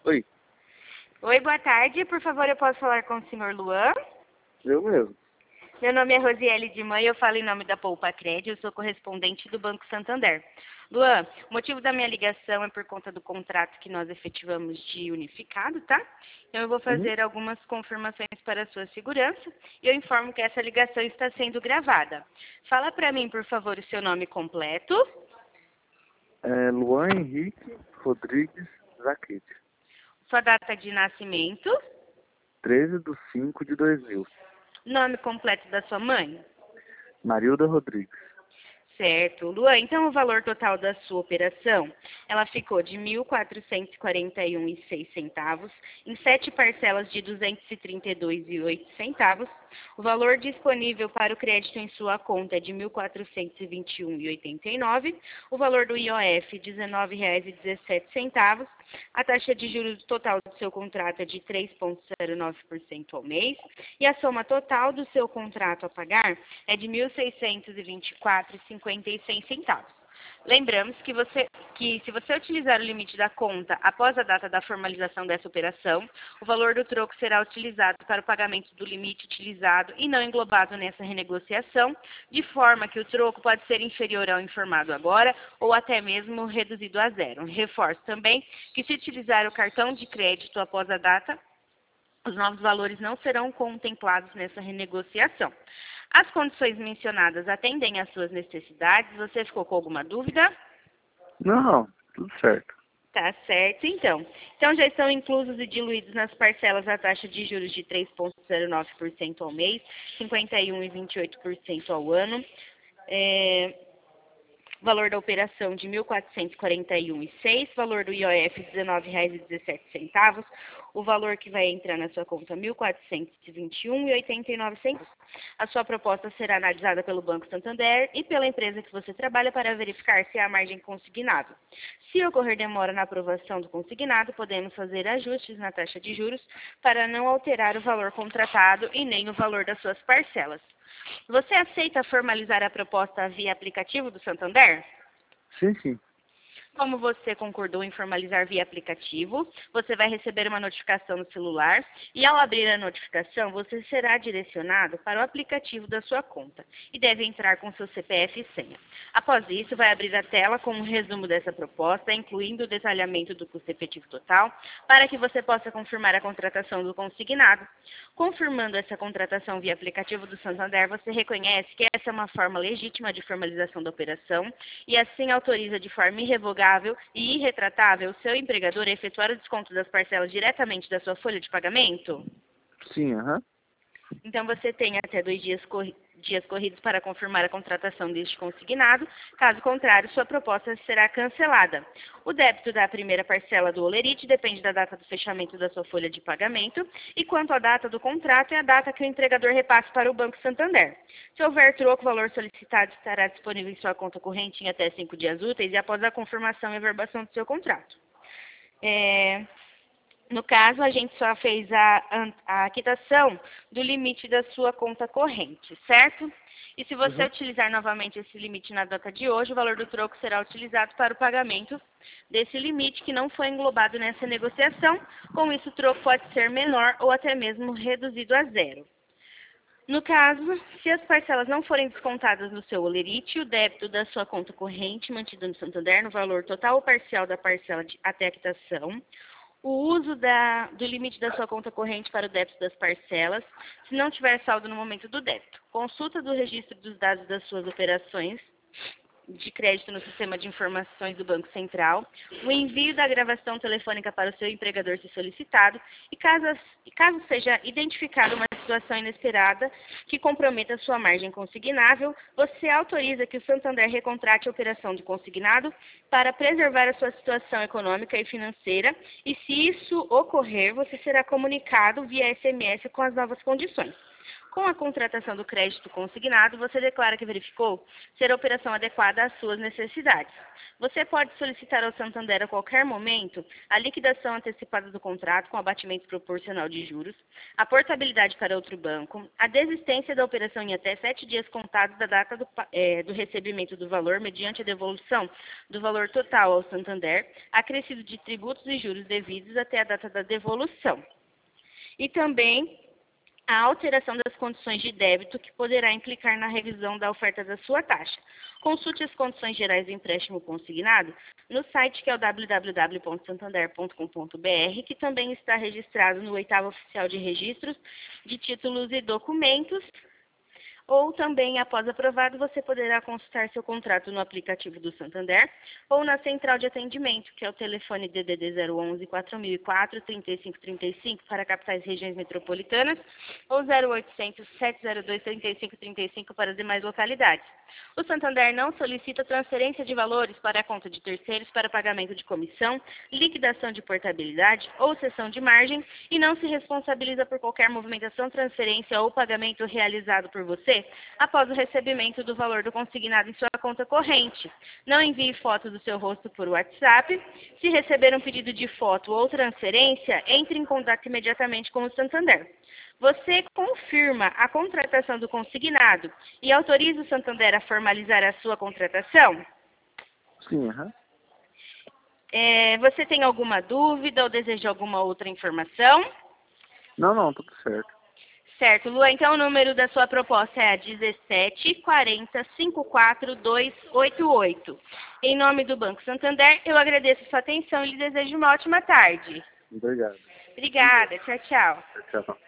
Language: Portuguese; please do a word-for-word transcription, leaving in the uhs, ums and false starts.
Oi, Oi, boa tarde. Por favor, eu posso falar com o senhor Luan? eu mesmo. Meu nome é Rosiele de Mãe, eu falo em nome da Poupa Crédito, eu sou correspondente do Banco Santander. Luan, o motivo da minha ligação é por conta do contrato que nós efetivamos de unificado, tá? Então eu vou Uhum. fazer algumas confirmações para a sua segurança e eu informo que essa ligação está sendo gravada. Fala para mim, por favor, o seu nome completo, É Luan Henrique Rodrigues Zaquete, sua data de nascimento, treze de cinco de dois mil. nome completo da sua mãe. Marilda Rodrigues. Certo. Luan, então o valor total da sua operação, ela ficou de mil quatrocentos e quarenta e um reais e seis centavos, em sete parcelas de duzentos e trinta e dois reais e oito centavos. O valor disponível para o crédito em sua conta é de mil quatrocentos e vinte e um reais e oitenta e nove centavos. O valor do I O F, dezenove reais e dezessete centavos. A taxa de juros total do seu contrato é de três vírgula zero nove por cento ao mês. E a soma total do seu contrato a pagar é de mil seiscentos e vinte e quatro reais e cinquenta e seis centavos. Lembramos que, você, que se você utilizar o limite da conta após a data da formalização dessa operação, o valor do troco será utilizado para o pagamento do limite utilizado e não englobado nessa renegociação, de forma que o troco pode ser inferior ao informado agora ou até mesmo reduzido a zero. Reforço também que se utilizar o cartão de crédito após a data, os novos valores não serão contemplados nessa renegociação. As condições mencionadas atendem às suas necessidades? Você ficou com alguma dúvida? Não, tudo certo. Tá certo, então. Então já estão inclusos e diluídos nas parcelas a taxa de juros de três vírgula zero nove por cento ao mês, cinquenta e um vírgula vinte e oito por cento ao ano. É... Valor da operação de mil quatrocentos e quarenta e um reais e seis, valor do I O F dezenove reais e dezessete centavos, o valor que vai entrar na sua conta mil quatrocentos e vinte e um reais e oitenta e nove centavos. A sua proposta será analisada pelo Banco Santander e pela empresa que você trabalha para verificar se há margem consignado. Se ocorrer demora na aprovação do consignado, podemos fazer ajustes na taxa de juros para não alterar o valor contratado e nem o valor das suas parcelas. Você aceita formalizar a proposta via aplicativo do Santander? Sim, sim. Como você concordou em formalizar via aplicativo, você vai receber uma notificação no celular e ao abrir a notificação, você será direcionado para o aplicativo da sua conta e deve entrar com seu C P F e senha. Após isso, vai abrir a tela com um resumo dessa proposta, incluindo o detalhamento do custo efetivo total, para que você possa confirmar a contratação do consignado. Confirmando essa contratação via aplicativo do Santander, você reconhece que essa é uma forma legítima de formalização da operação e assim autoriza de forma irrevogável e irretratável o seu empregador a efetuar o desconto das parcelas diretamente da sua folha de pagamento? Sim, aham. Então você tem até dois dias, corri dias corridos para confirmar a contratação deste consignado. Caso contrário, sua proposta será cancelada. O débito da primeira parcela do holerite depende da data do fechamento da sua folha de pagamento e quanto à data do contrato é a data que o empregador repasse para o Banco Santander. Se houver troco, o valor solicitado estará disponível em sua conta corrente em até cinco dias úteis e após a confirmação e averbação do seu contrato. É... No caso, a gente só fez a, a, a quitação do limite da sua conta corrente, certo? E se você Uhum. utilizar novamente esse limite na data de hoje, o valor do troco será utilizado para o pagamento desse limite que não foi englobado nessa negociação. Com isso, o troco pode ser menor ou até mesmo reduzido a zero. No caso, se as parcelas não forem descontadas no seu holerite, o débito da sua conta corrente mantido no Santander no valor total ou parcial da parcela de, até a quitação, o uso da, do limite da sua conta corrente para o débito das parcelas, se não tiver saldo no momento do débito. Consulta do registro dos dados das suas operações de crédito no sistema de informações do Banco Central, o envio da gravação telefônica para o seu empregador se solicitado e caso, e caso seja identificada uma situação inesperada que comprometa a sua margem consignável, você autoriza que o Santander recontrate a operação de consignado para preservar a sua situação econômica e financeira e se isso ocorrer, você será comunicado via S M S com as novas condições. Com a contratação do crédito consignado, você declara que verificou ser a operação adequada às suas necessidades. Você pode solicitar ao Santander a qualquer momento a liquidação antecipada do contrato com abatimento proporcional de juros, a portabilidade para outro banco, a desistência da operação em até sete dias contados da data do, é, do recebimento do valor mediante a devolução do valor total ao Santander, acrescido de tributos e juros devidos até a data da devolução. E também a alteração das condições de débito que poderá implicar na revisão da oferta da sua taxa. Consulte as condições gerais do empréstimo consignado no site que é o w w w ponto santander ponto com ponto b r, que também está registrado no oitavo Oficial de Registros de Títulos e Documentos, ou também, após aprovado, você poderá consultar seu contrato no aplicativo do Santander ou na central de atendimento, que é o telefone D D D zero onze, quatro mil e quatro, trinta e cinco trinta e cinco para capitais e regiões metropolitanas ou zero oitocentos, sete zero dois, trinta e cinco trinta e cinco para as demais localidades. O Santander não solicita transferência de valores para a conta de terceiros para pagamento de comissão, liquidação de portabilidade ou cessão de margem e não se responsabiliza por qualquer movimentação, transferência ou pagamento realizado por você após o recebimento do valor do consignado em sua conta corrente. Não envie foto do seu rosto por WhatsApp. Se receber um pedido de foto ou transferência, entre em contato imediatamente com o Santander. Você confirma a contratação do consignado e autoriza o Santander a formalizar a sua contratação? Sim, aham. É, você tem alguma dúvida ou deseja alguma outra informação? Não, não, tudo certo. Certo, Lua, então o número da sua proposta é a dezessete, quarenta, cinquenta e quatro, duzentos e oitenta e oito. Em nome do Banco Santander, eu agradeço a sua atenção e lhe desejo uma ótima tarde. Obrigado. Obrigada, tchau, tchau. Tchau, tchau.